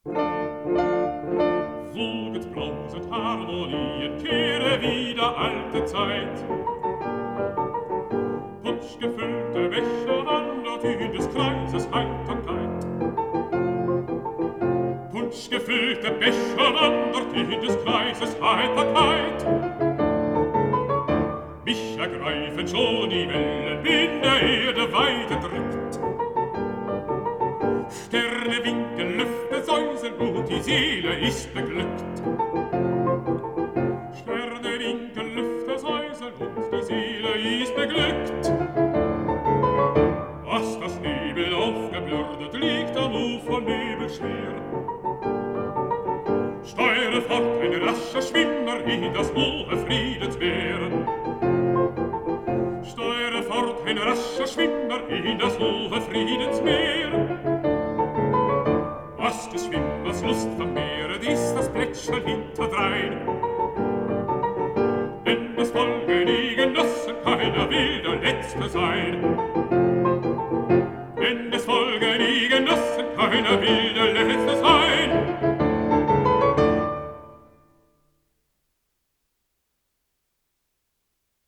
Woget, brauset Harmonien, kehre wieder alte Zeit. Punschgefüllte Becher wandert in des Kreises Heiterkeit. Punschgefüllte Becher wandert in des Kreises Heiterkeit. Mich ergreifen schon die Wellen, in der Erde Weite drückt. Sterne winken, Lüfte säuseln und die Seele ist beglückt. Sterne winken, Lüfte säuseln und die Seele ist beglückt. Was das Nebel aufgebürdet liegt am Ufer Nebel schwer. Steuere fort ein rascher Schwimmer in das hohe Friedensmeer. Steuere fort ein rascher Schwimmer in das hohe Friedensmeer. Was des Schwimmers Lust vermehret, ist das Plätschern hinterdrein.